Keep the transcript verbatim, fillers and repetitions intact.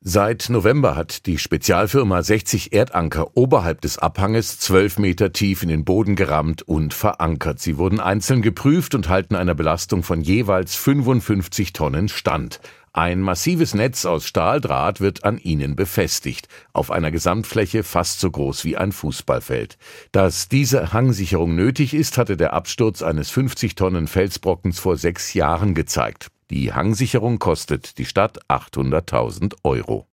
Seit November hat die Spezialfirma sechzig Erdanker oberhalb des Abhanges zwölf Meter tief in den Boden gerammt und verankert. Sie wurden einzeln geprüft und halten einer Belastung von jeweils fünfundfünfzig Tonnen stand. Ein massives Netz aus Stahldraht wird an ihnen befestigt, auf einer Gesamtfläche fast so groß wie ein Fußballfeld. Dass diese Hangsicherung nötig ist, hatte der Absturz eines fünfzig Tonnen Felsbrockens vor sechs Jahren gezeigt. Die Hangsicherung kostet die Stadt achthunderttausend Euro.